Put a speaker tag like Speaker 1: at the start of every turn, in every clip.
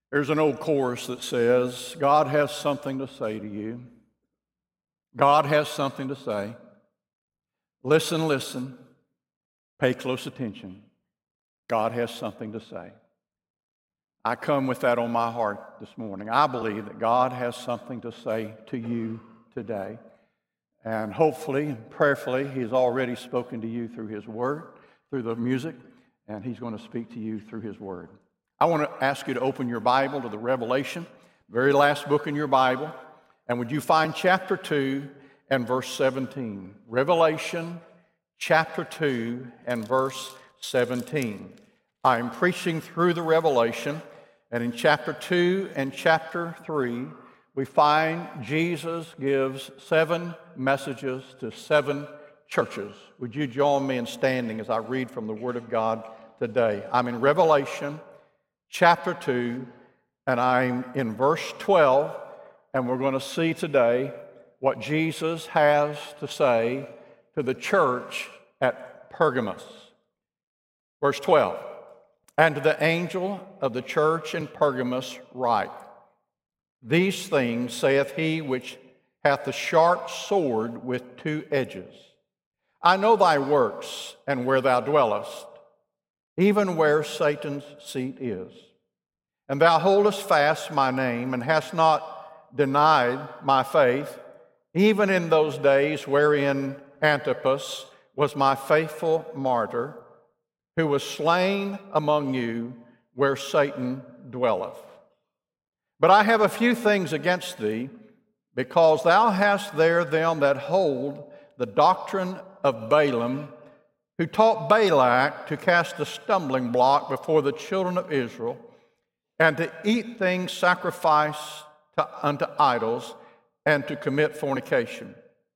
Speaker 1: There's an old chorus that says, God has something to say to you. God has something to say. Listen, listen. Pay close attention. God has something to say. I come with that on my heart this morning. I believe that God has something to say to you today. And hopefully and prayerfully, He's already spoken to you through His Word, through the music, and He's going to speak to you through His Word. I want to ask you to open your Bible to the Revelation, very last book in your Bible, and would you find chapter 2 and verse 17. Revelation chapter 2 and verse 17. I'm preaching through the Revelation, and in chapter 2 and chapter 3, we find Jesus gives 7 messages to 7 churches. Would you join me in standing as I read from the Word of God today? I'm in Revelation chapter 2, and I'm in verse 12, and we're going to see today what Jesus has to say to the church at Pergamos. Verse 12, and to the angel of the church in Pergamos write, these things saith he which hath the sharp sword with 2 edges. I know thy works, and where thou dwellest, even where Satan's seat is. And thou holdest fast my name, and hast not denied my faith, even in those days wherein Antipas was my faithful martyr, who was slain among you where Satan dwelleth. But I have a few things against thee, because thou hast there them that hold the doctrine of Balaam, who taught Balak to cast a stumbling block before the children of Israel, and to eat things sacrificed unto idols, and to commit fornication.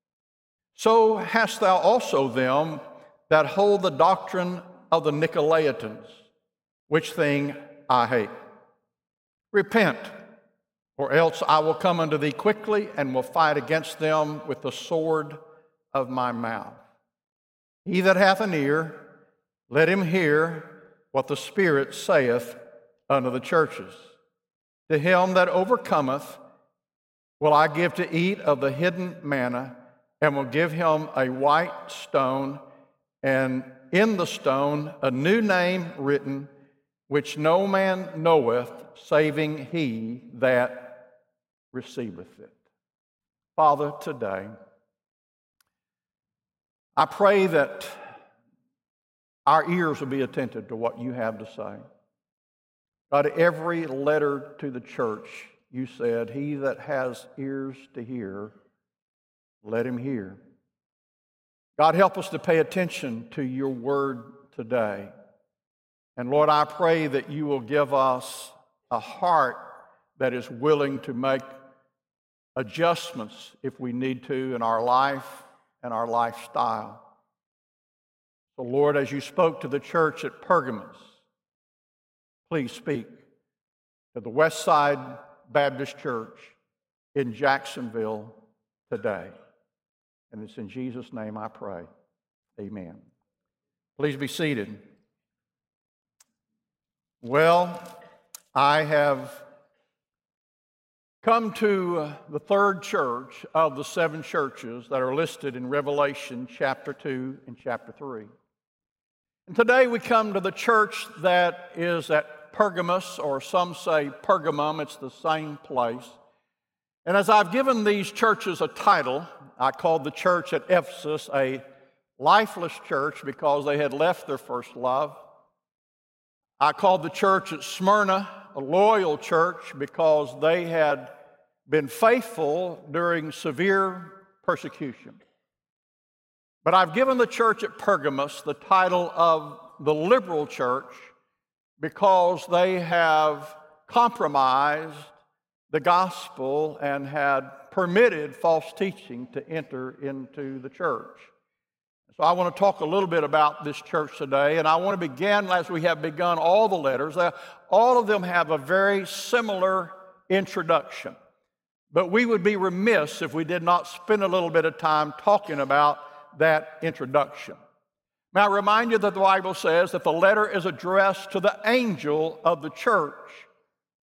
Speaker 1: So hast thou also them that hold the doctrine of the Nicolaitans, which thing I hate. Repent, or else I will come unto thee quickly, and will fight against them with the sword of my mouth. He that hath an ear, let him hear what the Spirit saith unto the churches. To him that overcometh will I give to eat of the hidden manna, and will give him a white stone, and in the stone a new name written, which no man knoweth, saving he that receiveth it. Father, today, I pray that our ears will be attentive to what you have to say. God, every letter to the church, you said, he that has ears to hear, let him hear. God, help us to pay attention to your word today. And Lord, I pray that you will give us a heart that is willing to make adjustments if we need to in our life and our lifestyle. So Lord, as you spoke to the church at Pergamos, please speak to the Westside Baptist Church in Jacksonville today. And it's in Jesus' name I pray. Amen. Please be seated. Well, I have come to the third church of the 7 churches that are listed in Revelation chapter 2 and chapter 3. And today we come to the church that is at Pergamos, or some say Pergamum. It's the same place. And as I've given these churches a title, I called the church at Ephesus a lifeless church because they had left their first love. I called the church at Smyrna a loyal church because they had been faithful during severe persecution. But I've given the church at Pergamos the title of the liberal church because they have compromised the gospel and had permitted false teaching to enter into the church. So I want to talk a little bit about this church today, and I want to begin as we have begun all the letters. All of them have a very similar introduction, but we would be remiss if we did not spend a little bit of time talking about that introduction. Now, I remind you that the Bible says that the letter is addressed to the angel of the church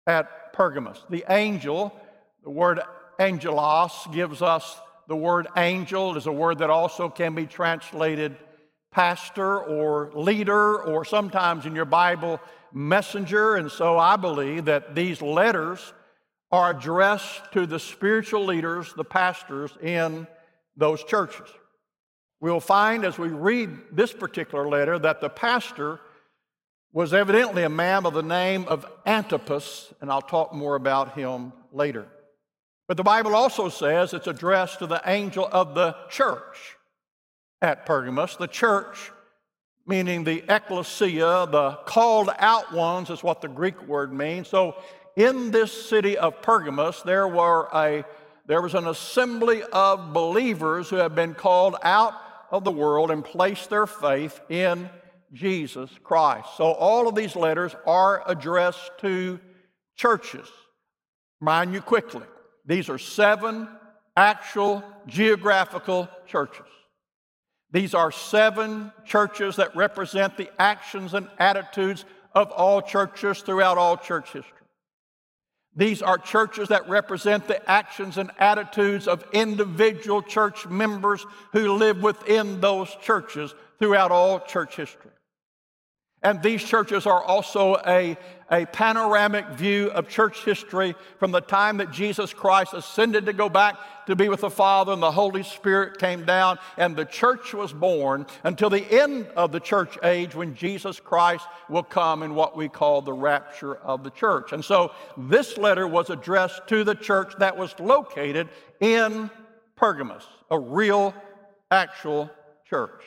Speaker 1: at Pergamos. The angel, the word angelos, gives us the word angel. It is a word that also can be translated pastor or leader, or sometimes in your Bible, messenger. And so I believe that these letters are addressed to the spiritual leaders, the pastors in those churches. We'll find as we read this particular letter that the pastor was evidently a man by the name of Antipas, and I'll talk more about him later. But the Bible also says it's addressed to the angel of the church at Pergamos. The church, meaning the ecclesia, the called out ones, is what the Greek word means. So in this city of Pergamos, there was an assembly of believers who have been called out of the world and placed their faith in Jesus Christ. So all of these letters are addressed to churches. Mind you quickly, these are 7 actual geographical churches. These are 7 churches that represent the actions and attitudes of all churches throughout all church history. These are churches that represent the actions and attitudes of individual church members who live within those churches throughout all church history. And these churches are also a panoramic view of church history from the time that Jesus Christ ascended to go back to be with the Father and the Holy Spirit came down and the church was born until the end of the church age when Jesus Christ will come in what we call the rapture of the church. And so this letter was addressed to the church that was located in Pergamos, a real, actual church.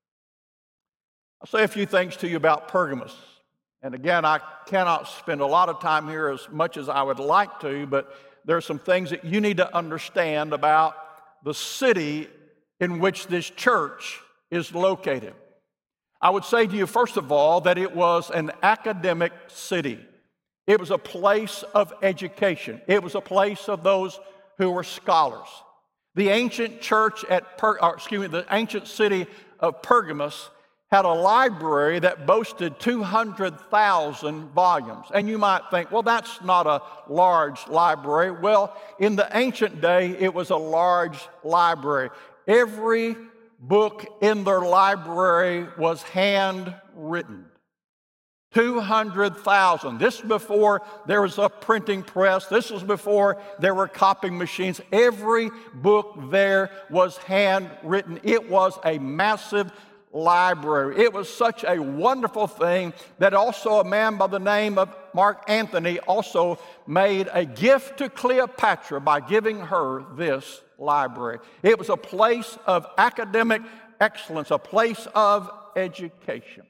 Speaker 1: I'll say a few things to you about Pergamos. And again, I cannot spend a lot of time here as much as I would like to, but there are some things that you need to understand about the city in which this church is located. I would say to you, first of all, that it was an academic city. It was a place of education. It was a place of those who were scholars. The ancient church the ancient city of Pergamos had a library that boasted 200,000 volumes. And you might think, well, that's not a large library. Well, in the ancient day, it was a large library. Every book in their library was handwritten. 200,000. This was before there was a printing press. This was before there were copying machines. Every book there was handwritten. It was a massive library. It was such a wonderful thing that also a man by the name of Mark Antony also made a gift to Cleopatra by giving her this library. It was a place of academic excellence, a place of education.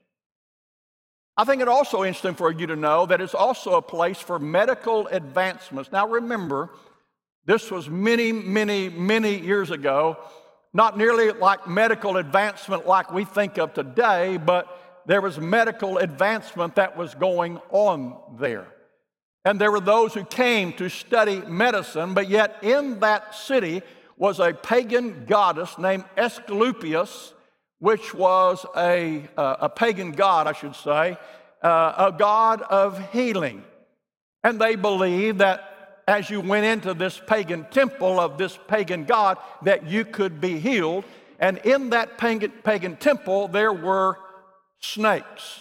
Speaker 1: I think it's also interesting for you to know that it's also a place for medical advancements. Now remember, this was many, many, many years ago. Not nearly like medical advancement like we think of today, but there was medical advancement that was going on there. And there were those who came to study medicine, but yet in that city was a pagan goddess named Asclepius, which was a pagan god, I should say, a god of healing. And they believed that as you went into this pagan temple of this pagan god, that you could be healed. And in that pagan temple, there were snakes.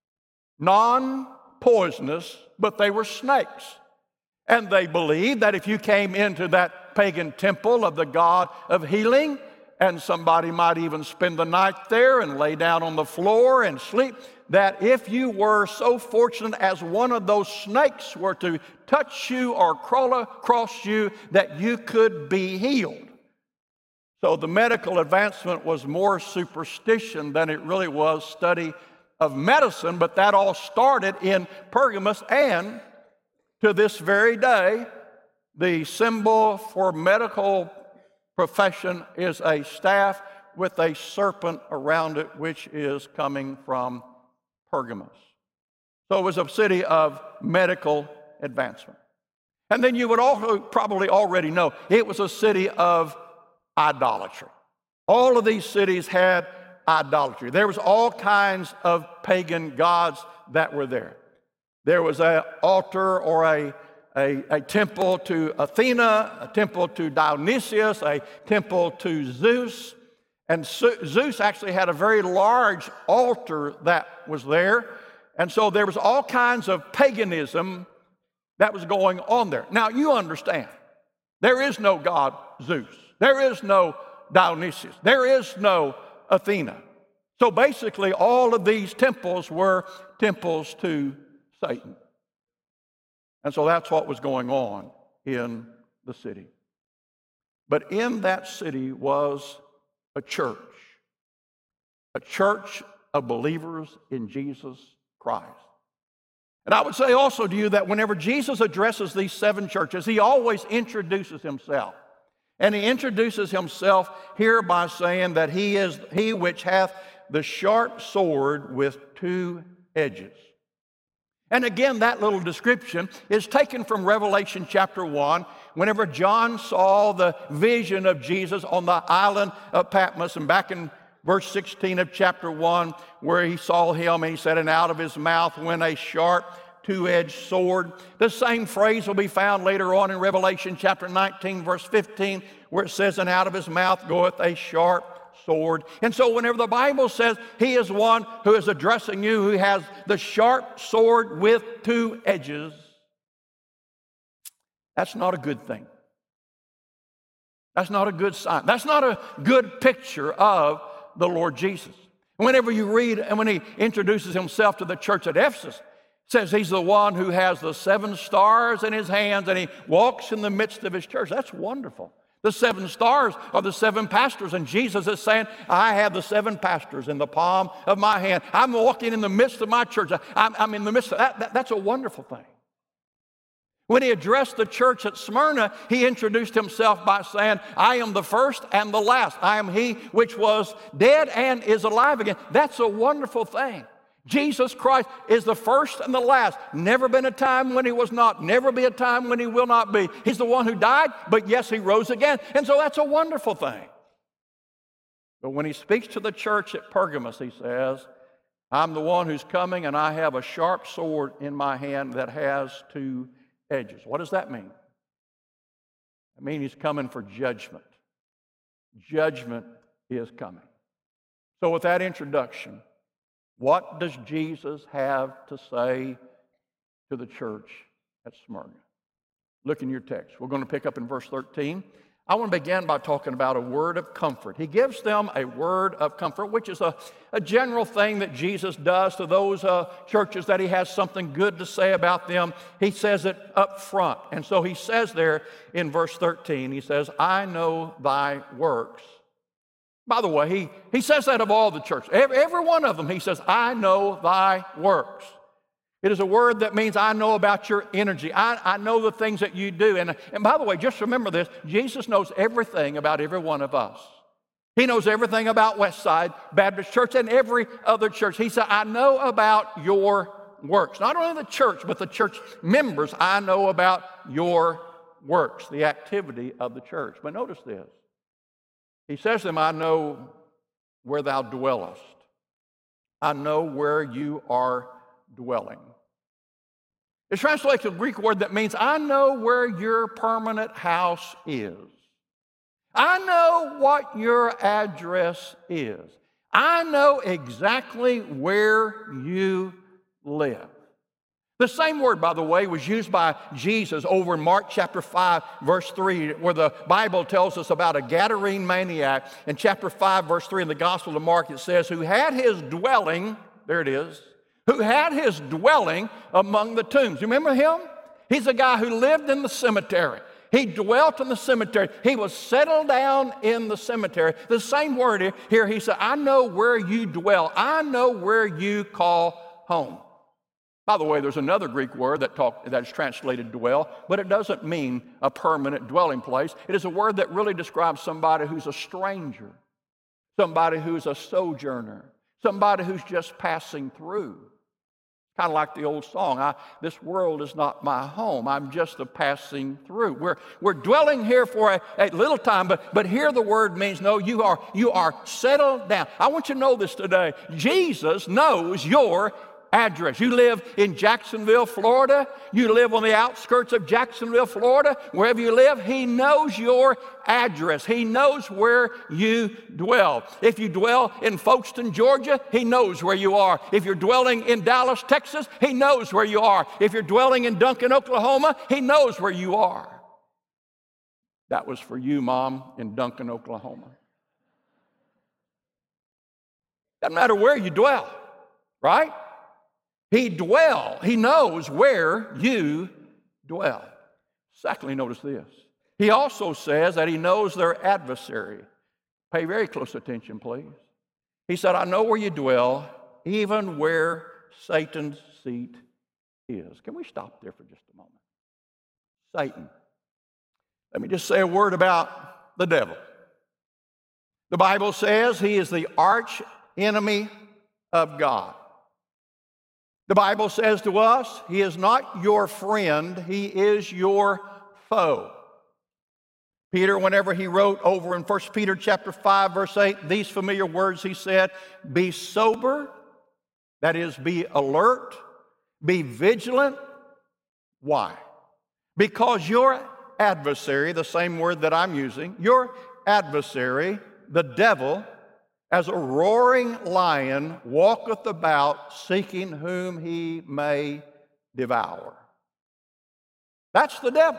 Speaker 1: Non-poisonous, but they were snakes. And they believed that if you came into that pagan temple of the god of healing, and somebody might even spend the night there and lay down on the floor and sleep, that if you were so fortunate as one of those snakes were to touch you or crawl across you, that you could be healed. So the medical advancement was more superstition than it really was study of medicine, but that all started in Pergamos, and to this very day, the symbol for medical profession is a staff with a serpent around it, which is coming from Pergamos. So it was a city of medical advancement. And then you would also probably already know it was a city of idolatry. All of these cities had idolatry. There was all kinds of pagan gods that were there. There was an altar or a temple to Athena, a temple to Dionysius, a temple to Zeus. And Zeus actually had a very large altar that was there. And so there was all kinds of paganism that was going on there. Now, you understand, there is no god Zeus. There is no Dionysius. There is no Athena. So basically, all of these temples were temples to Satan. And so that's what was going on in the city. But in that city was a church of believers in Jesus Christ. And I would say also to you that whenever Jesus addresses these 7 churches, he always introduces himself. And he introduces himself here by saying that he is he which hath the sharp sword with 2 edges. And again, that little description is taken from Revelation chapter 1, whenever John saw the vision of Jesus on the island of Patmos, and back in verse 16 of chapter 1, where he saw him, and he said, and out of his mouth went a sharp 2-edged sword. The same phrase will be found later on in Revelation chapter 19, verse 15, where it says, and out of his mouth goeth a sharp sword. And so whenever the Bible says he is one who is addressing you, who has the sharp sword with 2 edges, that's not a good thing. That's not a good sign. That's not a good picture of the Lord Jesus. Whenever you read, and when he introduces himself to the church at Ephesus, it says he's the one who has the 7 stars in his hands, and he walks in the midst of his church. That's wonderful. The 7 stars are the 7 pastors, and Jesus is saying, I have the 7 pastors in the palm of my hand. I'm walking in the midst of my church. I'm in the midst of that. That's a wonderful thing. When he addressed the church at Smyrna, he introduced himself by saying, I am the first and the last. I am he which was dead and is alive again. That's a wonderful thing. Jesus Christ is the first and the last. Never been a time when he was not. Never be a time when he will not be. He's the one who died, but yes, he rose again. And so that's a wonderful thing. But when he speaks to the church at Pergamos, he says, I'm the one who's coming, and I have a sharp sword in my hand that has 2 edges. What does that mean? It means he's coming for judgment. Judgment is coming. So with that introduction, what does Jesus have to say to the church at Smyrna? Look in your text. We're going to pick up in verse 13. I want to begin by talking about a word of comfort. He gives them a word of comfort, which is a general thing that Jesus does to those churches that he has something good to say about them. He says it up front. And so he says there in verse 13, he says, I know thy works. By the way, he says that of all the churches. Every one of them, he says, I know thy works. It is a word that means I know about your energy. I know the things that you do. And by the way, just remember this, Jesus knows everything about every one of us. He knows everything about Westside Baptist Church and every other church. He said, I know about your works. Not only the church, but the church members, I know about your works, the activity of the church. But notice this. He says to them, I know where thou dwellest. I know where you are dwelling. It translates to a Greek word that means, I know where your permanent house is. I know what your address is. I know exactly where you live. The same word, by the way, was used by Jesus over in Mark chapter 5, verse 3, where the Bible tells us about a Gadarene maniac. In chapter 5, verse 3 in the Gospel of Mark, it says, who had his dwelling, there it is, who had his dwelling among the tombs. You remember him? He's a guy who lived in the cemetery. He dwelt in the cemetery. He was settled down in the cemetery. The same word here, he said, I know where you dwell. I know where you call home. By the way, there's another Greek word that is translated dwell, but it doesn't mean a permanent dwelling place. It is a word that really describes somebody who's a stranger, somebody who's a sojourner, somebody who's just passing through. Kind of like the old song, this world is not my home. I'm just a passing through. We're dwelling here for a little time, but here the word means, no, you are settled down. I want you to know this today. Jesus knows your address. You live in Jacksonville, Florida. You live on the outskirts of Jacksonville, Florida. Wherever you live, He knows your address. He knows where you dwell. If you dwell in Folkestone, Georgia, He knows where you are. If you're dwelling in Dallas, Texas, He knows where you are. If you're dwelling in Duncan, Oklahoma, He knows where you are. That was for you, Mom, in Duncan, Oklahoma. Doesn't matter where you dwell, right? He knows where you dwell. Secondly, notice this. He also says that He knows their adversary. Pay very close attention, please. He said, I know where you dwell, even where Satan's seat is. Can we stop there for just a moment? Satan. Let me just say a word about the devil. The Bible says he is the arch enemy of God. The Bible says to us, he is not your friend, he is your foe. Peter, whenever he wrote over in 1 Peter chapter 5, verse 8, these familiar words, he said, be sober, that is, be alert, be vigilant. Why? Because your adversary, the same word that I'm using, your adversary, the devil, as a roaring lion, walketh about, seeking whom he may devour. That's the devil.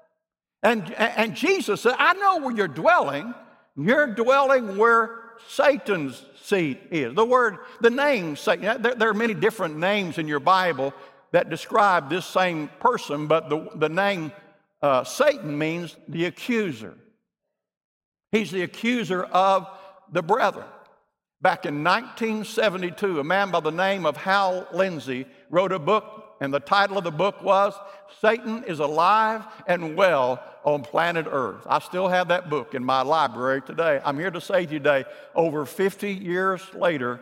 Speaker 1: And Jesus said, I know where you're dwelling. You're dwelling where Satan's seat is. The name Satan, there are many different names in your Bible that describe this same person, but the name Satan means the accuser. He's the accuser of the brethren. Back in 1972, a man by the name of Hal Lindsey wrote a book, and the title of the book was Satan is Alive and Well on Planet Earth. I still have that book in my library today. I'm here to say to you today, over 50 years later,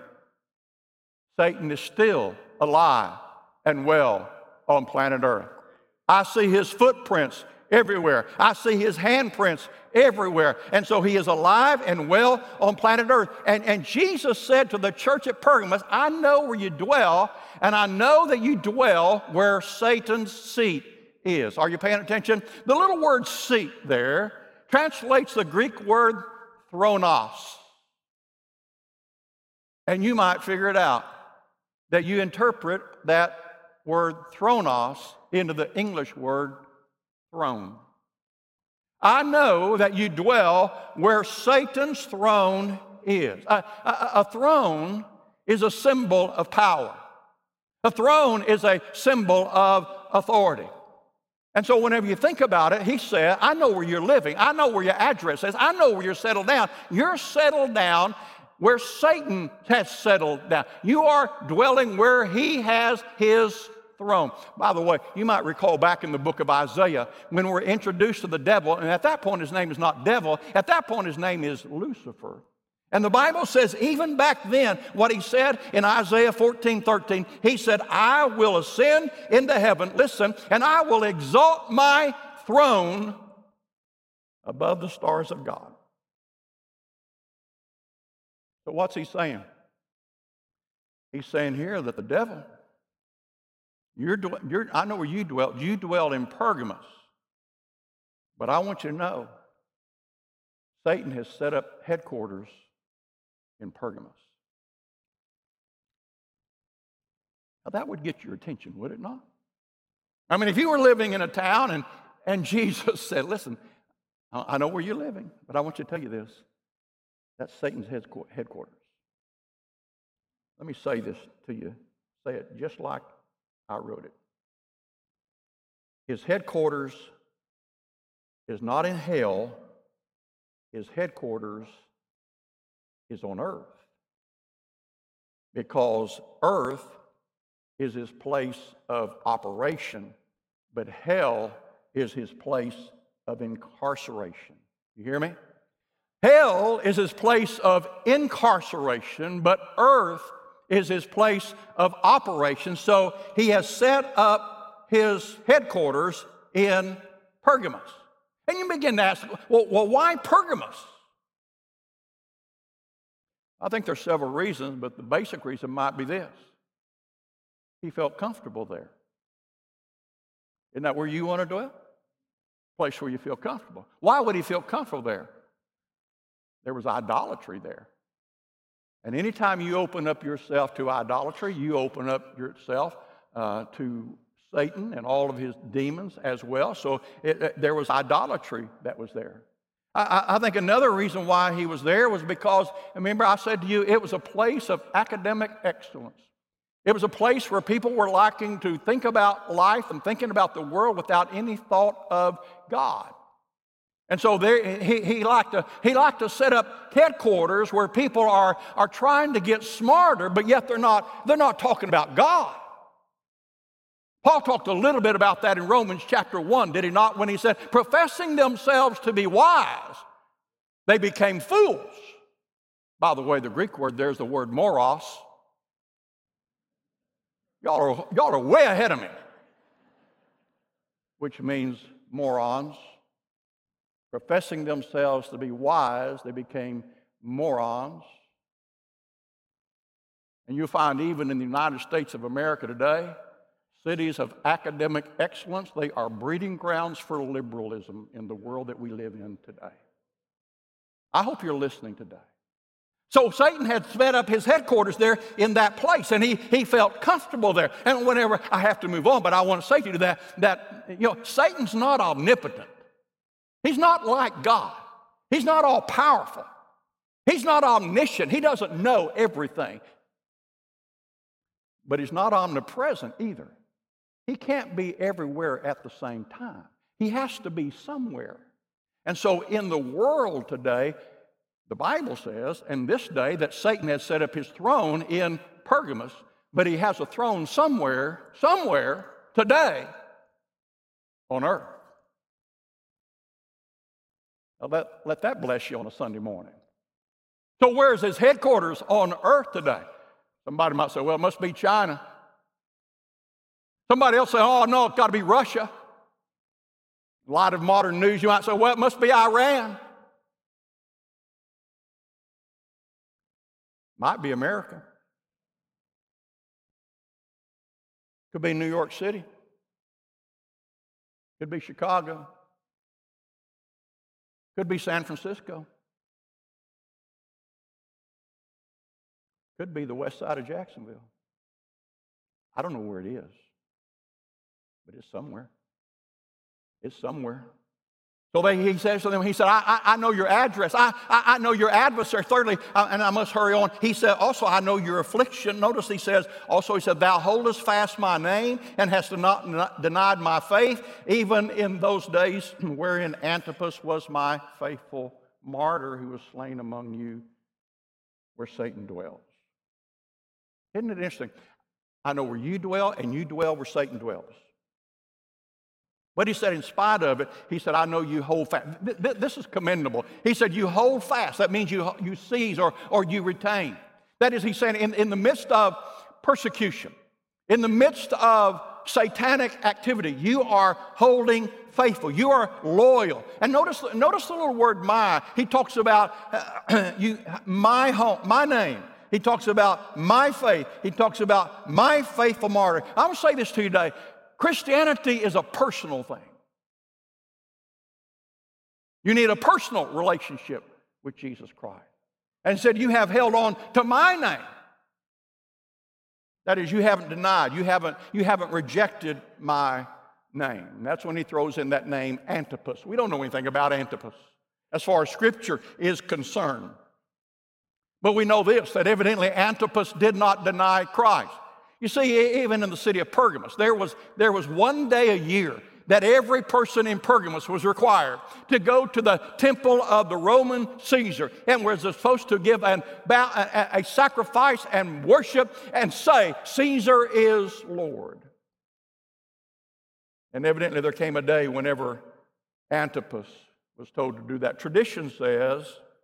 Speaker 1: Satan is still alive and well on planet Earth. I see his footprints everywhere. I see his handprints everywhere. And so he is alive and well on planet Earth. And Jesus said to the church at Pergamos, I know where you dwell, and I know that you dwell where Satan's seat is. Are you paying attention? The little word seat there translates the Greek word thronos. And you might figure it out, that you interpret that word thronos into the English word throne. I know that you dwell where Satan's throne is. A throne is a symbol of power. A throne is a symbol of authority. And so whenever you think about it, he said, I know where you're living. I know where your address is. I know where you're settled down. You're settled down where Satan has settled down. You are dwelling where he has his throne. By the way, you might recall back in the book of Isaiah when we're introduced to the devil, and at that point his name is not devil, at that point his name is Lucifer. And the Bible says even back then what he said in Isaiah 14:13, he said, I will ascend into heaven, listen, and I will exalt my throne above the stars of God. So what's he saying? He's saying here that the devil, I know where you dwell. You dwell in Pergamos. But I want you to know, Satan has set up headquarters in Pergamos. Now that would get your attention, would it not? I mean, if you were living in a town and Jesus said, listen, I know where you're living, but I want you to tell you this. That's Satan's headquarters. Let me say this to you. Say it just like I wrote it. His headquarters is not in hell. His headquarters is on earth. Because earth is his place of operation, but hell is his place of incarceration. You hear me? Hell is his place of incarceration, but earth is his place of operation. So he has set up his headquarters in Pergamos. And you begin to ask, well, why Pergamos? I think there's several reasons, but the basic reason might be this. He felt comfortable there. Isn't that where you want to dwell? Place where you feel comfortable. Why would he feel comfortable there? There was idolatry there. And anytime you open up yourself to idolatry, you open up yourself to Satan and all of his demons as well. So there was idolatry that was there. I think another reason why he was there was because, remember I said to you, it was a place of academic excellence. It was a place where people were liking to think about life and thinking about the world without any thought of God. And so there, he liked to set up headquarters where people are trying to get smarter, but yet they're not talking about God. Paul talked a little bit about that in Romans chapter 1, did he not? When he said, professing themselves to be wise, they became fools. By the way, the Greek word there's the word moros. Y'all are way ahead of me, which means morons. Professing themselves to be wise, they became morons. And you find even in the United States of America today, cities of academic excellence, they are breeding grounds for liberalism in the world that we live in today. I hope you're listening today. So Satan had set up his headquarters there in that place, and he felt comfortable there. And whenever I have to move on, but I want to say to you that Satan's not omnipotent. He's not like God. He's not all powerful. He's not omniscient. He doesn't know everything. But he's not omnipresent either. He can't be everywhere at the same time. He has to be somewhere. And so in the world today, the Bible says, in this day, that Satan has set up his throne in Pergamos, but he has a throne somewhere today on earth. Now let that bless you on a Sunday morning. So where's his headquarters on earth today? Somebody might say, well, it must be China. Somebody else say, oh, no, it's got to be Russia. In light of modern news, you might say, well, it must be Iran. Might be America. Could be New York City. Could be Chicago. Could be San Francisco. Could be the west side of Jacksonville. I don't know where it is, but it's somewhere. It's somewhere. So he says to them, he said, I know your address. I know your adversary. Thirdly, and I must hurry on, he said, also, I know your affliction. Notice he said, thou holdest fast my name and hast not denied my faith, even in those days wherein Antipas was my faithful martyr who was slain among you where Satan dwells. Isn't it interesting? I know where you dwell, and you dwell where Satan dwells. But he said, in spite of it, he said, I know you hold fast. This is commendable. He said, you hold fast. That means you seize or you retain. That is, he's saying, in the midst of persecution, in the midst of satanic activity, you are holding faithful. You are loyal. And notice the little word my. He talks about my home, my name. He talks about my faith. He talks about my faithful martyr. I want to say this to you today. Christianity is a personal thing. You need a personal relationship with Jesus Christ. And said, you have held on to my name. That is, you haven't denied, you haven't rejected my name. And that's when he throws in that name, Antipas. We don't know anything about Antipas as far as Scripture is concerned. But we know this, that evidently Antipas did not deny Christ. You see, even in the city of Pergamos, there was one day a year that every person in Pergamos was required to go to the temple of the Roman Caesar and was supposed to give a sacrifice and worship and say, Caesar is Lord. And evidently there came a day whenever Antipas was told to do that. Tradition says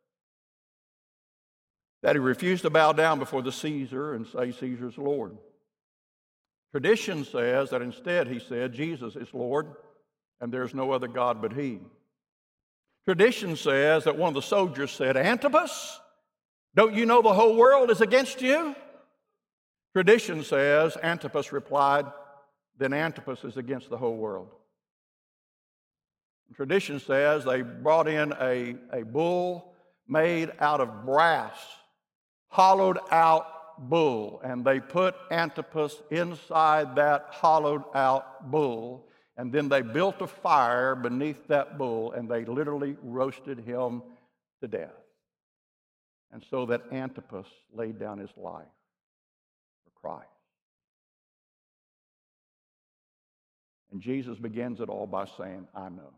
Speaker 1: that he refused to bow down before the Caesar and say Caesar's Lord. Tradition says that instead he said, Jesus is Lord, and there's no other God but he. Tradition says that one of the soldiers said, Antipas, don't you know the whole world is against you? Tradition says, Antipas replied, then Antipas is against the whole world. Tradition says they brought in a bull made out of brass, hollowed out bull, and they put Antipas inside that hollowed out bull, and then they built a fire beneath that bull, and they literally roasted him to death. And so that Antipas laid down his life for Christ. And Jesus begins it all by saying, I know.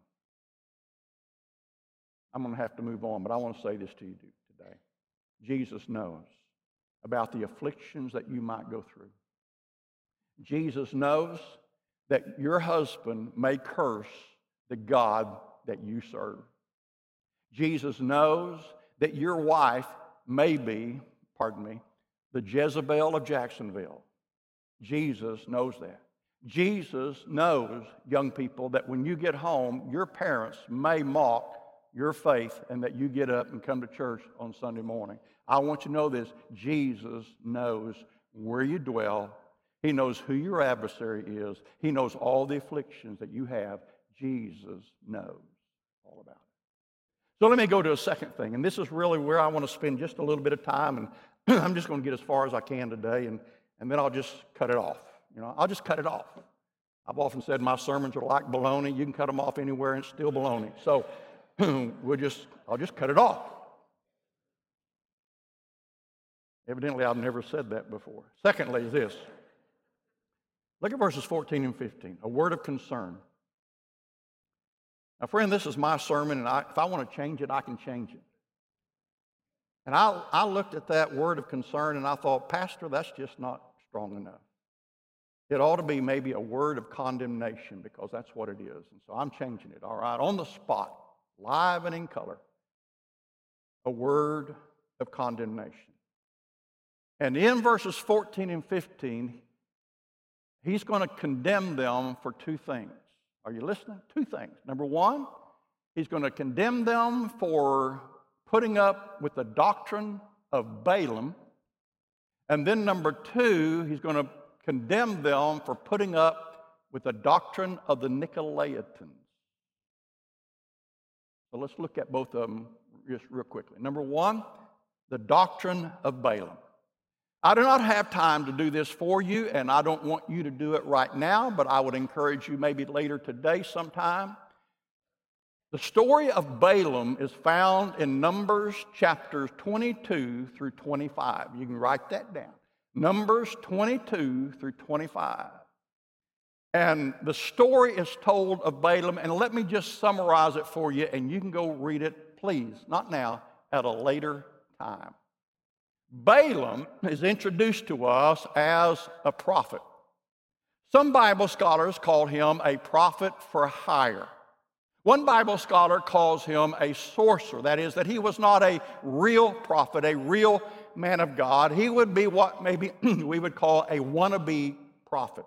Speaker 1: I'm going to have to move on, but I want to say this to you today. Jesus knows about the afflictions that you might go through. Jesus knows that your husband may curse the God that you serve. Jesus knows that your wife may be, the Jezebel of Jacksonville. Jesus knows that. Jesus knows, young people, that when you get home, your parents may mock your faith and that you get up and come to church on Sunday morning. I want you to know this. Jesus knows where you dwell. He knows who your adversary is. He knows all the afflictions that you have. Jesus knows all about it. So let me go to a second thing, and this is really where I want to spend just a little bit of time, and I'm just going to get as far as I can today, and then I'll just cut it off. I'll just cut it off. I've often said my sermons are like bologna. You can cut them off anywhere and it's still bologna. So I'll just cut it off. Evidently, I've never said that before. Secondly is this. Look at verses 14 and 15, a word of concern. Now, friend, this is my sermon, and if I want to change it, I can change it. And I looked at that word of concern, and I thought, Pastor, that's just not strong enough. It ought to be maybe a word of condemnation, because that's what it is. And so I'm changing it, all right, on the spot, live and in color, a word of condemnation. And in verses 14 and 15, he's going to condemn them for two things. Are you listening? Two things. Number one, he's going to condemn them for putting up with the doctrine of Balaam. And then number two, he's going to condemn them for putting up with the doctrine of the Nicolaitans. So let's look at both of them just real quickly. Number one, the doctrine of Balaam. I do not have time to do this for you, and I don't want you to do it right now, but I would encourage you maybe later today sometime. The story of Balaam is found in Numbers chapters 22 through 25. You can write that down. Numbers 22 through 25. And the story is told of Balaam, and let me just summarize it for you, and you can go read it, please, not now, at a later time. Balaam is introduced to us as a prophet. Some Bible scholars call him a prophet for hire. One Bible scholar calls him a sorcerer. That is, that he was not a real prophet, a real man of God. He would be what maybe we would call a wannabe prophet.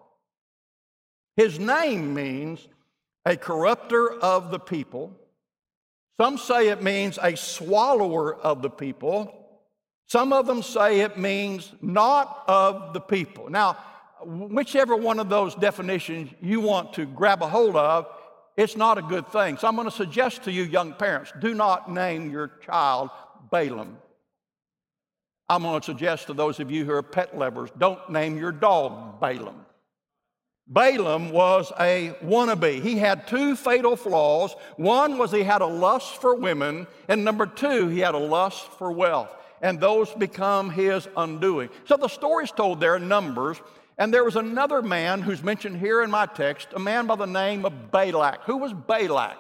Speaker 1: His name means a corrupter of the people. Some say it means a swallower of the people. Some of them say it means not of the people. Now, whichever one of those definitions you want to grab a hold of, it's not a good thing. So I'm going to suggest to you, young parents, do not name your child Balaam. I'm going to suggest to those of you who are pet lovers, don't name your dog Balaam. Balaam was a wannabe. He had two fatal flaws. One was he had a lust for women, and number two, he had a lust for wealth. And those become his undoing. So the story's told there in Numbers, and there was another man who's mentioned here in my text, a man by the name of Balak. Who was Balak?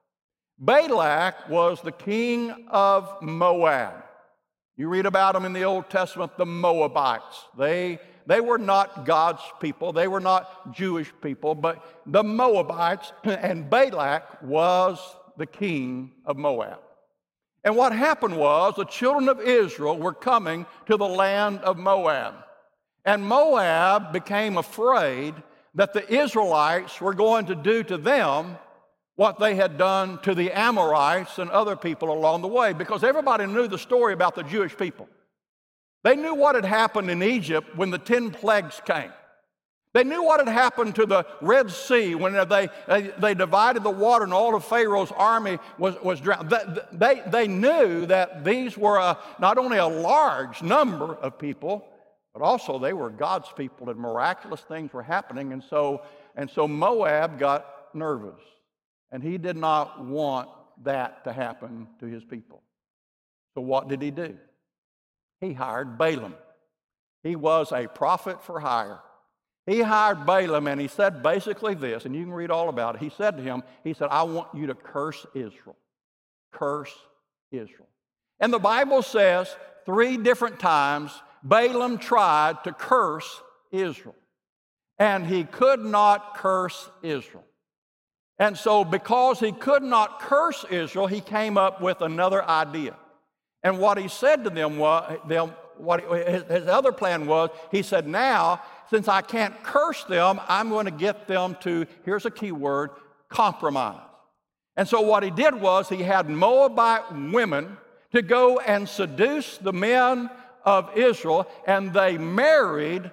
Speaker 1: Balak was the king of Moab. You read about him in the Old Testament, the Moabites. They were not God's people. They were not Jewish people, but the Moabites, and Balak was the king of Moab. And what happened was the children of Israel were coming to the land of Moab. And Moab became afraid that the Israelites were going to do to them what they had done to the Amorites and other people along the way, because everybody knew the story about the Jewish people. They knew what had happened in Egypt when the 10 plagues came. They knew what had happened to the Red Sea when they divided the water and all of Pharaoh's army was drowned. They knew that these were not only a large number of people, but also they were God's people and miraculous things were happening. And so Moab got nervous, and he did not want that to happen to his people. So what did he do? He hired Balaam. He was a prophet for hire. He hired Balaam, and he said basically this, and you can read all about it. He said to him, I want you to curse Israel. Curse Israel. And the Bible says 3 different times Balaam tried to curse Israel, and he could not curse Israel. And so because he could not curse Israel, he came up with another idea. And what he said to them was, his other plan was, he said, now, since I can't curse them, I'm going to get them to, here's a key word, compromise. And so what he did was he had Moabite women to go and seduce the men of Israel, and they married,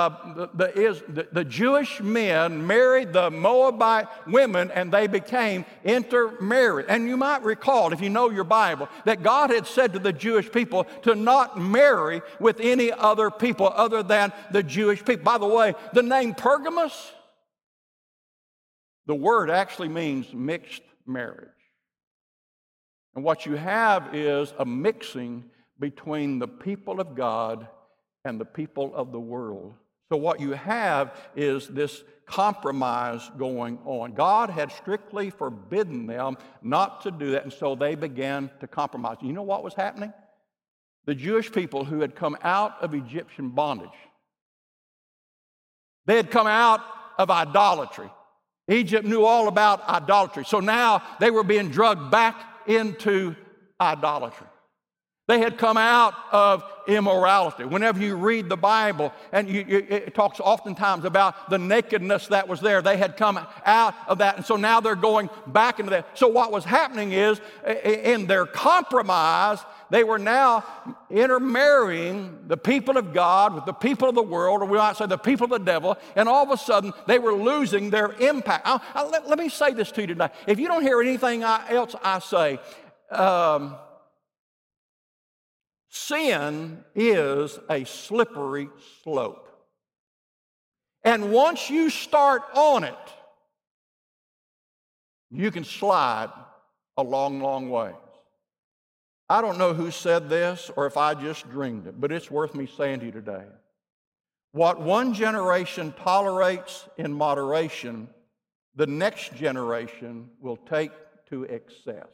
Speaker 1: the Jewish men married the Moabite women, and they became intermarried. And you might recall, if you know your Bible, that God had said to the Jewish people to not marry with any other people other than the Jewish people. By the way, the name Pergamos, the word actually means mixed marriage. And what you have is a mixing between the people of God and the people of the world. So what you have is this compromise going on. God had strictly forbidden them not to do that, and so they began to compromise. You know what was happening? The Jewish people who had come out of Egyptian bondage, they had come out of idolatry. Egypt knew all about idolatry, so now they were being drugged back into idolatry. They had come out of immorality. Whenever you read the Bible, and it talks oftentimes about the nakedness that was there, they had come out of that, and so now they're going back into that. So what was happening is, in their compromise, they were now intermarrying the people of God with the people of the world, or we might say the people of the devil, and all of a sudden they were losing their impact. Let me say this to you today. If you don't hear anything else I say, sin is a slippery slope. And once you start on it, you can slide a long, long way. I don't know who said this or if I just dreamed it, but it's worth me saying to you today. What one generation tolerates in moderation, the next generation will take to excess.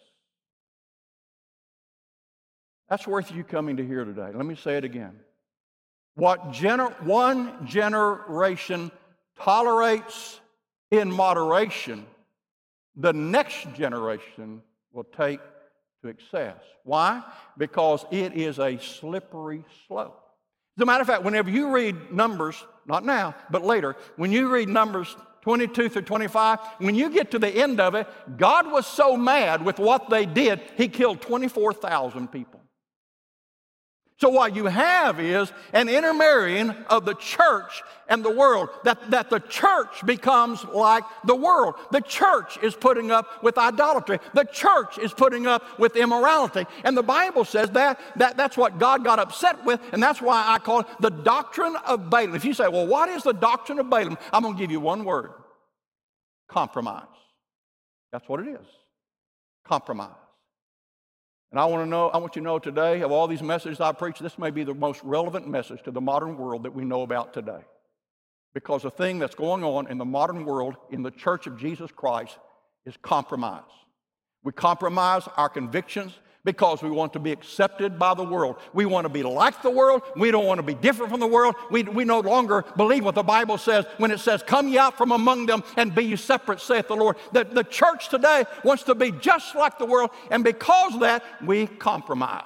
Speaker 1: That's worth you coming to hear today. Let me say it again. What one generation tolerates in moderation, the next generation will take to excess. Why? Because it is a slippery slope. As a matter of fact, whenever you read Numbers, not now, but later, when you read Numbers 22 through 25, when you get to the end of it, God was so mad with what they did, he killed 24,000 people. So what you have is an intermarrying of the church and the world, that the church becomes like the world. The church is putting up with idolatry. The church is putting up with immorality. And the Bible says that's what God got upset with, and that's why I call it the doctrine of Balaam. If you say, well, what is the doctrine of Balaam? I'm going to give you one word: compromise. That's what it is. Compromise. And I want you to know today, of all these messages I preach, this may be the most relevant message to the modern world that we know about today. Because the thing that's going on in the modern world, in the church of Jesus Christ, is compromise. We compromise our convictions because we want to be accepted by the world. We want to be like the world. We don't want to be different from the world. We no longer believe what the Bible says when it says, "Come ye out from among them and be ye separate, saith the Lord." The church today wants to be just like the world, and because of that, we compromise.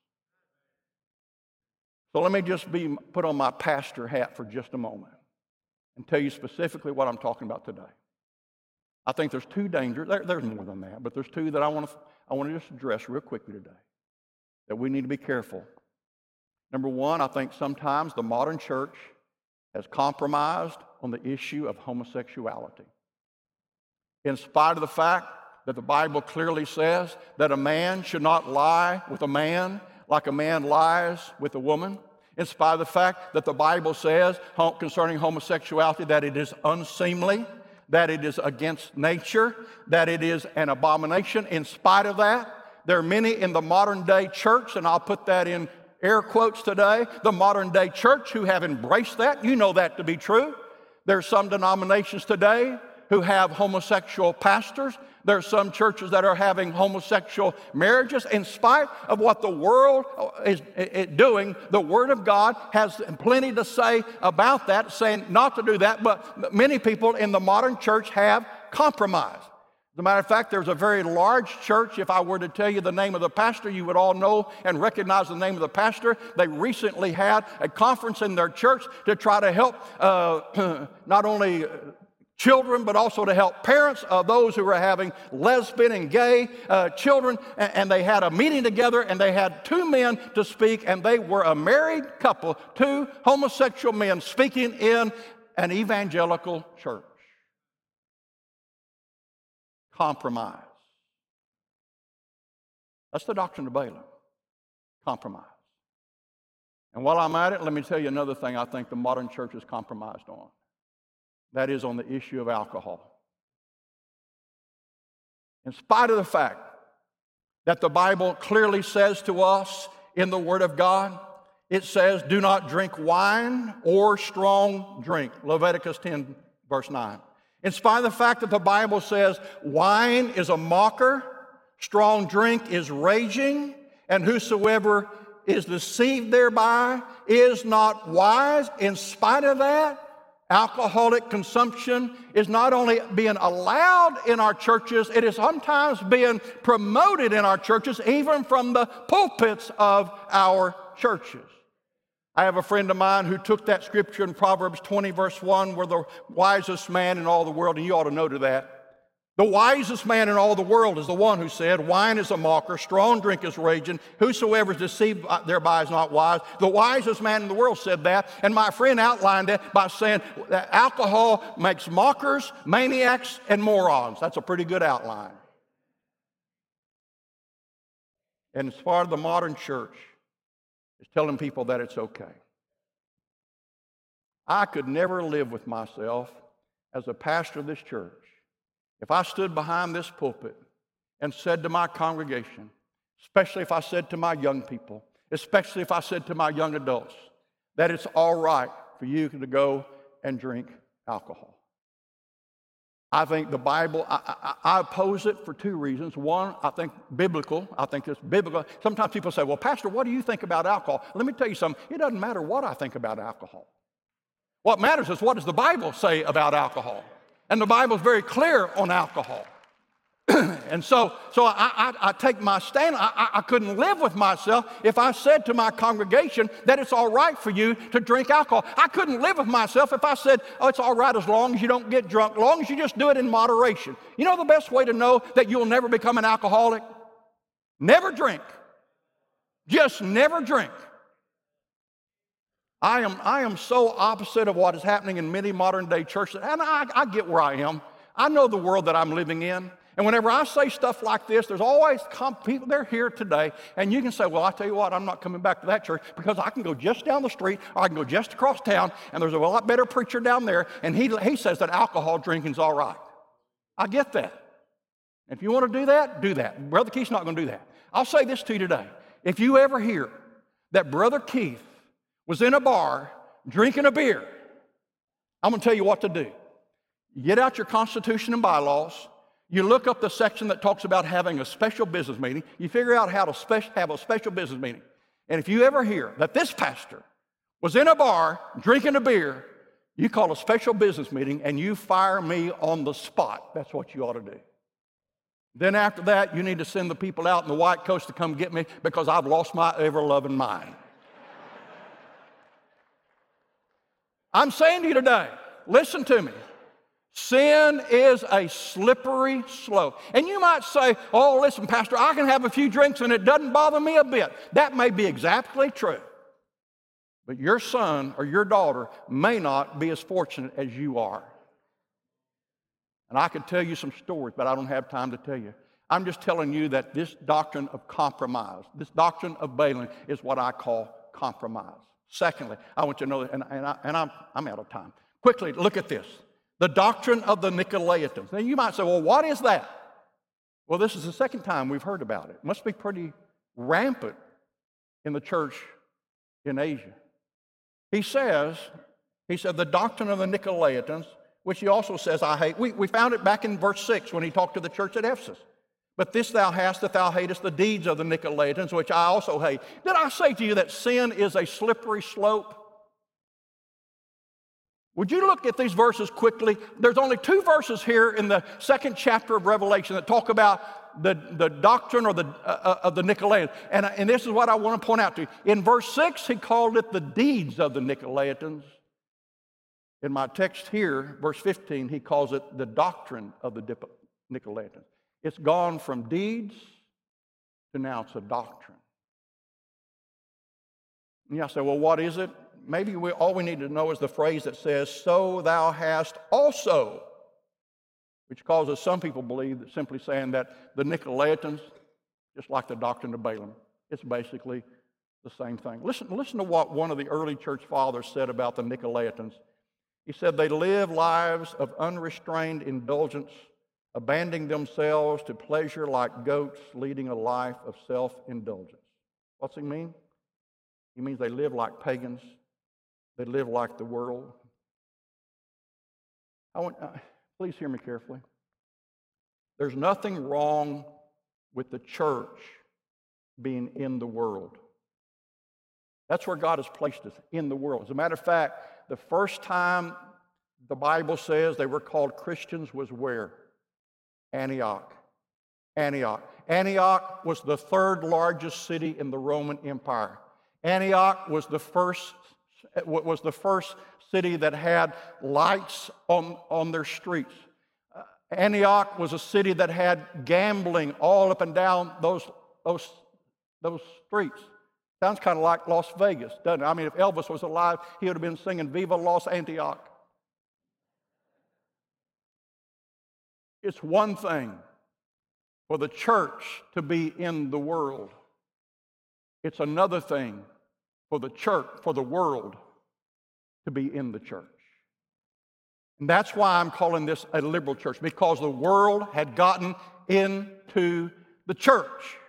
Speaker 1: So let me just put on my pastor hat for just a moment and tell you specifically what I'm talking about today. I think there's two dangers. There's more than that, but there's two that I want to just address real quickly today, that we need to be careful Number one, I think sometimes the modern church has compromised on the issue of homosexuality. In spite of the fact that the Bible clearly says that a man should not lie with a man like a man lies with a woman, in spite of the fact that the Bible says concerning homosexuality that it is unseemly, that it is against nature, that it is an abomination, in spite of that, there are many in the modern day church, and I'll put that in air quotes today, the modern day church who have embraced that. You know that to be true. There are some denominations today who have homosexual pastors. There are some churches that are having homosexual marriages. In spite of what the world is doing, the Word of God has plenty to say about that, saying not to do that, but many people in the modern church have compromised. As a matter of fact, there's a very large church. If I were to tell you the name of the pastor, you would all know and recognize the name of the pastor. They recently had a conference in their church to try to help not only children, but also to help parents of those who were having lesbian and gay children. And they had a meeting together, and they had two men to speak, and they were a married couple, two homosexual men speaking in an evangelical church. Compromise. That's the doctrine of Balaam. Compromise. And while I'm at it, let me tell you another thing I think the modern church is compromised on. That is on the issue of alcohol. In spite of the fact that the Bible clearly says to us in the Word of God, it says, do not drink wine or strong drink. Leviticus 10, verse 9. In spite of the fact that the Bible says wine is a mocker, strong drink is raging, and whosoever is deceived thereby is not wise. In spite of that, alcoholic consumption is not only being allowed in our churches, it is sometimes being promoted in our churches, even from the pulpits of our churches. I have a friend of mine who took that scripture in Proverbs 20, verse 1, where the wisest man in all the world, and you ought to know to that, the wisest man in all the world is the one who said, wine is a mocker, strong drink is raging, whosoever is deceived thereby is not wise. The wisest man in the world said that, and my friend outlined it by saying that alcohol makes mockers, maniacs, and morons. That's a pretty good outline. And as far as the modern church is telling people that it's okay. I could never live with myself as a pastor of this church if I stood behind this pulpit and said to my congregation, especially if I said to my young people, especially if I said to my young adults, that it's all right for you to go and drink alcohol. I think the Bible, I oppose it for two reasons. One, I think biblical. I think it's biblical. Sometimes people say, well, Pastor, what do you think about alcohol? Let me tell you something. It doesn't matter what I think about alcohol. What matters is what does the Bible say about alcohol? And the Bible is very clear on alcohol. And so I take my stand. I couldn't live with myself if I said to my congregation that it's all right for you to drink alcohol. I couldn't live with myself if I said, oh, it's all right as long as you don't get drunk, as long as you just do it in moderation. You know the best way to know that you'll never become an alcoholic? Never drink. Just never drink. I am so opposite of what is happening in many modern day churches, and I get where I am. I know the world that I'm living in. And whenever I say stuff like this, there's always people, they're here today, and you can say, well, I tell you what, I'm not coming back to that church because I can go just down the street or I can go just across town, and there's a lot better preacher down there, and he says that alcohol drinking's all right. I get that. If you want to do that, do that. Brother Keith's not going to do that. I'll say this to you today. If you ever hear that Brother Keith was in a bar drinking a beer, I'm going to tell you what to do. You get out your Constitution and bylaws. You look up the section that talks about having a special business meeting. You figure out how to have a special business meeting. And if you ever hear that this pastor was in a bar drinking a beer, you call a special business meeting and you fire me on the spot. That's what you ought to do. Then after that, you need to send the people out in the White Coast to come get me because I've lost my ever-loving mind. I'm saying to you today, listen to me. Sin is a slippery slope. And you might say, oh, listen, Pastor, I can have a few drinks and it doesn't bother me a bit. That may be exactly true. But your son or your daughter may not be as fortunate as you are. And I could tell you some stories, but I don't have time to tell you. I'm just telling you that this doctrine of compromise, this doctrine of Balaam is what I call compromise. Secondly, I want you to know, and I'm out of time. Quickly, look at this. The doctrine of the Nicolaitans. Now you might say, well, what is that? Well, this is the second time we've heard about it. It must be pretty rampant in the church in Asia. He said, the doctrine of the Nicolaitans, which he also says, I hate. We found it back in verse 6 when he talked to the church at Ephesus. But this thou hast, that thou hatest the deeds of the Nicolaitans, which I also hate. Did I say to you that sin is a slippery slope? Would you look at these verses quickly? There's only 2 verses here in the 2nd chapter of Revelation that talk about the doctrine or of the Nicolaitans. And this is what I want to point out to you. In verse 6, he called it the deeds of the Nicolaitans. In my text here, verse 15, he calls it the doctrine of the Nicolaitans. It's gone from deeds to now it's a doctrine. And you say, well, what is it? Maybe all we need to know is the phrase that says, so thou hast also, which causes some people believe that simply saying that the Nicolaitans, just like the doctrine of Balaam, it's basically the same thing. Listen to what one of the early church fathers said about the Nicolaitans. He said, they live lives of unrestrained indulgence, abandoning themselves to pleasure like goats, leading a life of self-indulgence. What's he mean? He means they live like pagans. They live like the world. Please hear me carefully. There's nothing wrong with the church being in the world. That's where God has placed us, in the world. As a matter of fact, the first time the Bible says they were called Christians was where? Antioch. Antioch was the 3rd largest city in the Roman Empire. Antioch was the first city that had lights on their streets. Antioch was a city that had gambling all up and down those streets. Sounds kind of like Las Vegas, doesn't it? I mean, if Elvis was alive, he would have been singing Viva Los Antioch. It's one thing for the church to be in the world. It's another thing for the world to be in the church. And that's why I'm calling this a liberal church, because the world had gotten into the church.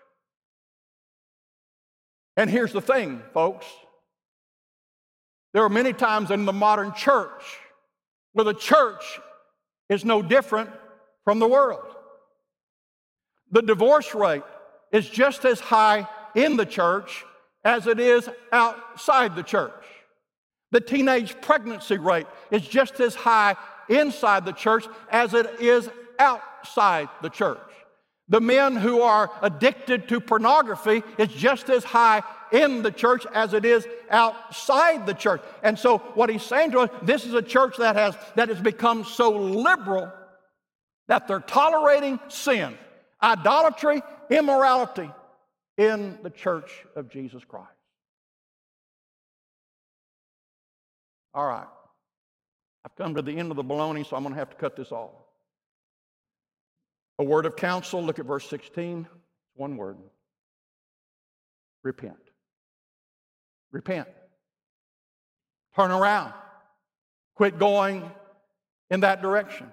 Speaker 1: And here's the thing, folks. There are many times in the modern church where the church is no different from the world. The divorce rate is just as high in the church as it is outside the church. The teenage pregnancy rate is just as high inside the church as it is outside the church. The men who are addicted to pornography is just as high in the church as it is outside the church. And so what he's saying to us, this is a church that has become so liberal that they're tolerating sin, idolatry, immorality in the church of Jesus Christ. All right. I've come to the end of the baloney, so I'm going to have to cut this off. A word of counsel, look at verse 16. One word. Repent. Repent. Turn around. Quit going in that direction.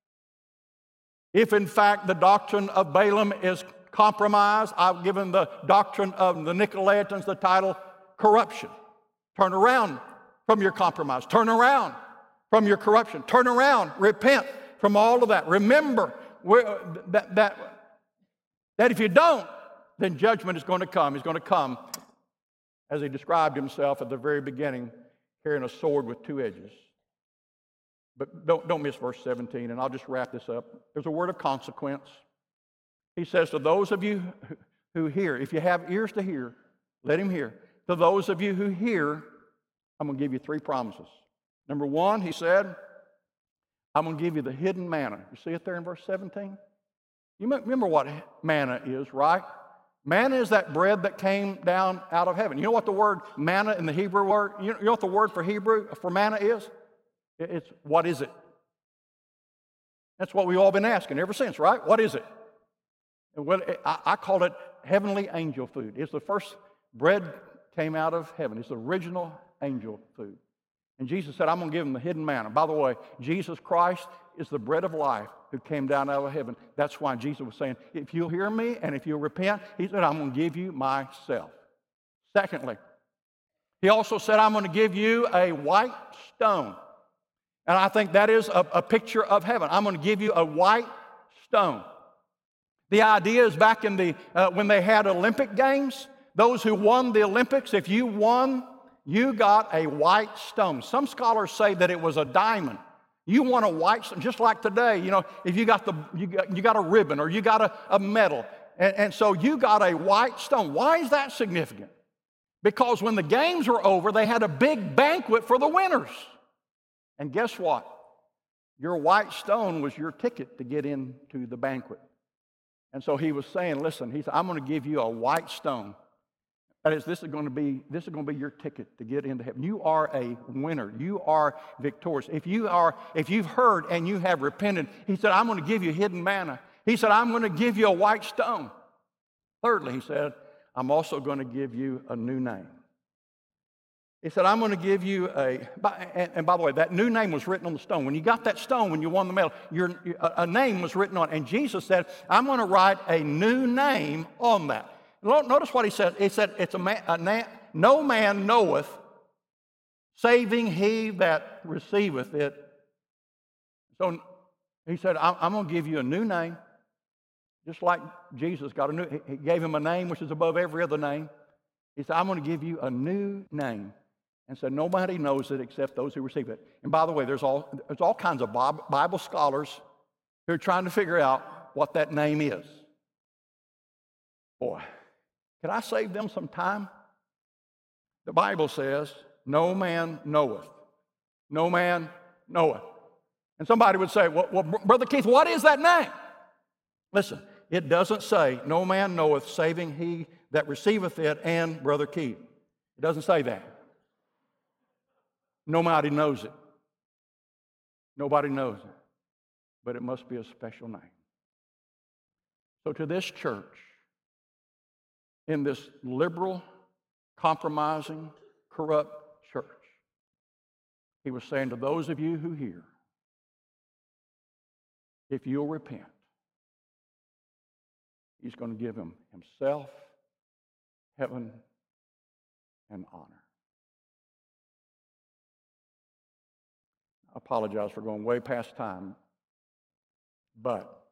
Speaker 1: If in fact the doctrine of Balaam is compromise, I've given the doctrine of the Nicolaitans the title corruption. Turn around from your compromise. Turn around from your corruption. Turn around. Repent from all of that. Remember that if you don't, then judgment is going to come. He's going to come, as he described himself at the very beginning, carrying a sword with 2 edges. But don't miss verse 17, and I'll just wrap this up. There's a word of consequence. He says to those of you who hear, if you have ears to hear, let him hear. To those of you who hear, I'm going to give you 3 promises. Number 1, he said, I'm going to give you the hidden manna. You see it there in verse 17? You remember what manna is, right? Manna is that bread that came down out of heaven. You know what the word manna in the Hebrew word, you know what the word for manna is? It's what is it? That's what we've all been asking ever since, right? What is it? Well, I call it heavenly angel food. It's the first bread came out of heaven. It's the original angel food. And Jesus said, I'm going to give them the hidden manna. By the way, Jesus Christ is the bread of life who came down out of heaven. That's why Jesus was saying, if you'll hear me and if you'll repent, he said, I'm going to give you myself. Secondly, he also said, I'm going to give you a white stone. And I think that is a picture of heaven. I'm going to give you a white stone. The idea is back in the when they had Olympic Games, those who won the Olympics, if you won, you got a white stone. Some scholars say that it was a diamond. You won a white stone, just like today. You know, if you got a ribbon or you got a medal, and so you got a white stone. Why is that significant? Because when the games were over, they had a big banquet for the winners. And guess what? Your white stone was your ticket to get into the banquet. And so he was saying, listen, he said, I'm going to give you a white stone. That is, this is going to be your ticket to get into heaven. You are a winner. You are victorious. If you've heard and you have repented, he said, I'm going to give you hidden manna. He said, I'm going to give you a white stone. Thirdly, he said, I'm also going to give you a new name. He said, I'm going to give you and by the way, that new name was written on the stone. When you got that stone, when you won the medal, a name was written on it. And Jesus said, I'm going to write a new name on that. Notice what he said. He said, no man knoweth, saving he that receiveth it. So he said, I'm going to give you a new name. Just like Jesus got he gave him a name which is above every other name. He said, I'm going to give you a new name. And so nobody knows it except those who receive it. And by the way, there's all kinds of Bible scholars who are trying to figure out what that name is. Boy, can I save them some time? The Bible says, no man knoweth. No man knoweth. And somebody would say, well, Brother Keith, what is that name? Listen, it doesn't say, no man knoweth, saving he that receiveth it, and Brother Keith. It doesn't say that. Nobody knows it. Nobody knows it. But it must be a special name. So to this church, in this liberal, compromising, corrupt church, he was saying to those of you who hear, if you'll repent, he's going to give him himself, heaven, and honor. I apologize for going way past time, but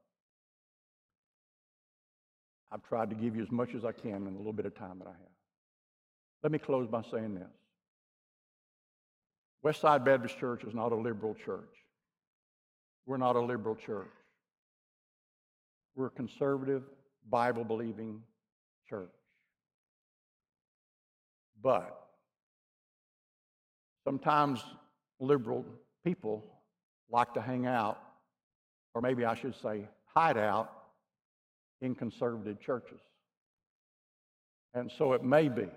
Speaker 1: I've tried to give you as much as I can in the little bit of time that I have. Let me close by saying this. Westside Baptist Church is not a liberal church. We're not a liberal church. We're a conservative, Bible-believing church. But sometimes liberal people like to hang out, or maybe I should say hide out, in conservative churches. And so it may be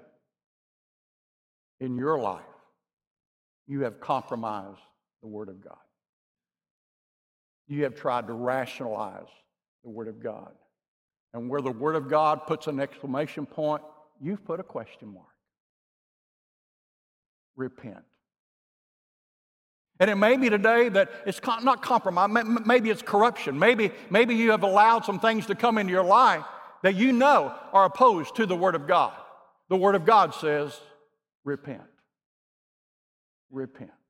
Speaker 1: in your life you have compromised the Word of God. You have tried to rationalize the Word of God. And where the Word of God puts an exclamation point, you've put a question mark. Repent. And it may be today that it's not compromise. Maybe it's corruption. Maybe you have allowed some things to come into your life that you know are opposed to the Word of God. The Word of God says, repent. Repent.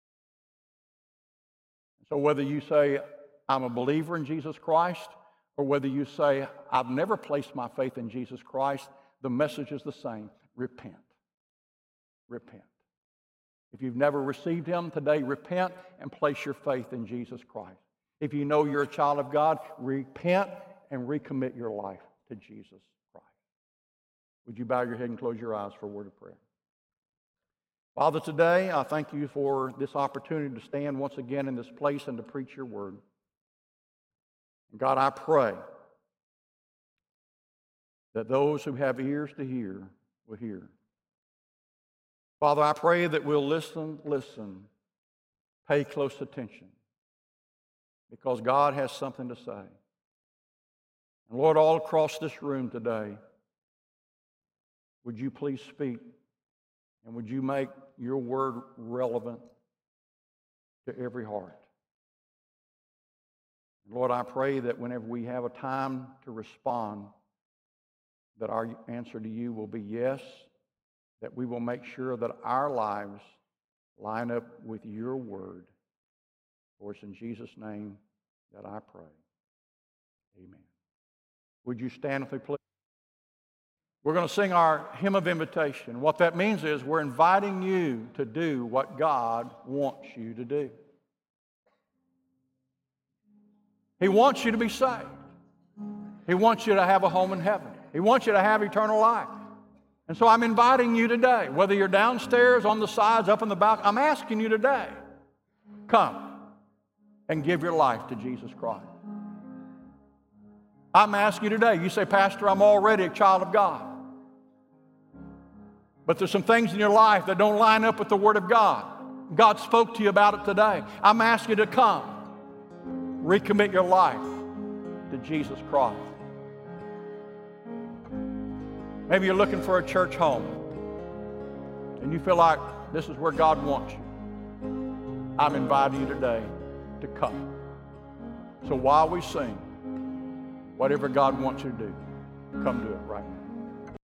Speaker 1: So whether you say, I'm a believer in Jesus Christ, or whether you say, I've never placed my faith in Jesus Christ, the message is the same. Repent. Repent. If you've never received Him today, repent and place your faith in Jesus Christ. If you know you're a child of God, repent and recommit your life to Jesus Christ. Would you bow your head and close your eyes for a word of prayer? Father, today I thank you for this opportunity to stand once again in this place and to preach your word. God, I pray that those who have ears to hear will hear. Father, I pray that we'll listen, pay close attention, because God has something to say. And Lord, all across this room today, would you please speak, and would you make your word relevant to every heart? Lord, I pray that whenever we have a time to respond, that our answer to you will be yes, that we will make sure that our lives line up with your word. For it's in Jesus' name that I pray. Amen. Would you stand with me, please? We're going to sing our hymn of invitation. What that means is we're inviting you to do what God wants you to do. He wants you to be saved. He wants you to have a home in heaven. He wants you to have eternal life. And so I'm inviting you today, whether you're downstairs, on the sides, up in the balcony, I'm asking you today, come and give your life to Jesus Christ. I'm asking you today, you say, Pastor, I'm already a child of God. But there's some things in your life that don't line up with the Word of God. God spoke to you about it today. I'm asking you to come, recommit your life to Jesus Christ. Maybe you're looking for a church home and you feel like this is where God wants you. I'm inviting you today to come. So while we sing, whatever God wants you to do, come do it right now.